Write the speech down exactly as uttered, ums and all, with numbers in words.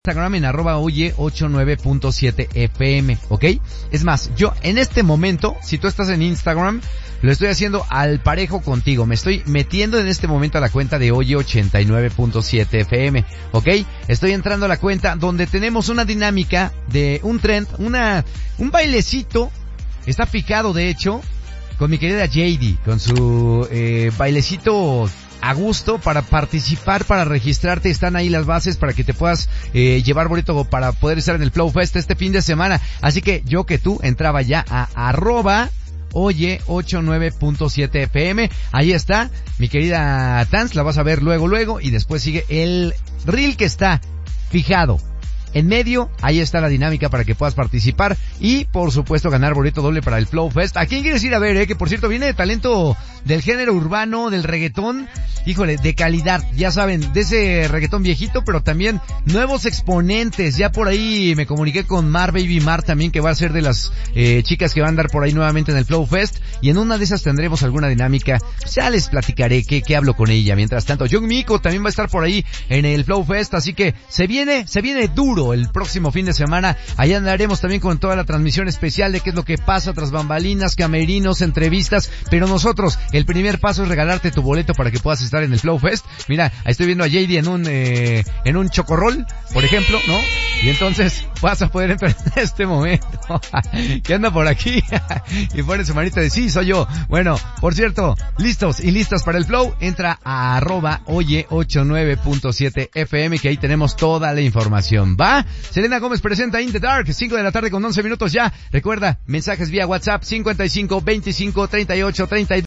Instagram en arroba oye ochenta y nueve punto siete F M, ¿ok? Es más, yo en este momento, si tú estás en Instagram, lo estoy haciendo al parejo contigo. Me estoy metiendo en este momento a la cuenta de oye ochenta y nueve punto siete F M, ¿ok? Estoy entrando a la cuenta donde tenemos una dinámica de un trend, una, un bailecito. Está fijado, de hecho, con mi querida J D, con su eh, bailecito a gusto para participar, para registrarte. Están ahí las bases para que te puedas eh, llevar boleto para poder estar en el Flow Fest este fin de semana. Así que yo que tú entraba ya a arroba oye ochenta y nueve punto siete F M. Ahí está mi querida Tans, la vas a ver luego luego y después sigue el reel que está fijado en medio. Ahí está la dinámica para que puedas participar y, por supuesto, ganar boleto doble para el Flow Fest. ¿A quién quieres ir a ver, eh? Que, por cierto, viene de talento del género urbano, del reggaetón. Híjole, de calidad. Ya saben, de ese reggaetón viejito, pero también nuevos exponentes. Ya por ahí me comuniqué con Mar, Baby Mar también, que va a ser de las eh, chicas que van a andar por ahí nuevamente en el Flow Fest. Y en una de esas tendremos alguna dinámica. Ya les platicaré que, que hablo con ella. Mientras tanto, Young Miko también va a estar por ahí en el Flow Fest. Así que se viene, se viene duro el próximo fin de semana. Allá andaremos también con toda la transmisión especial de qué es lo que pasa tras bambalinas, camerinos, entrevistas, pero nosotros, el primer paso es regalarte tu boleto para que puedas estar en el Flow Fest. Mira, ahí estoy viendo a J D en un eh, en un chocorrol, por ejemplo, ¿no? Y entonces vas a poder entrar en este momento. ¿Qué anda por aquí? Y pone su manita de sí, soy yo. Bueno, por cierto, listos y listas para el Flow. Entra a arroba oye ochenta y nueve punto siete F M, que ahí tenemos toda la información. ¿Va? Selena Gómez presenta In the Dark, cinco de la tarde con once minutos ya. Recuerda, mensajes vía WhatsApp cincuenta y cinco veinticinco treinta y ocho treinta y dos.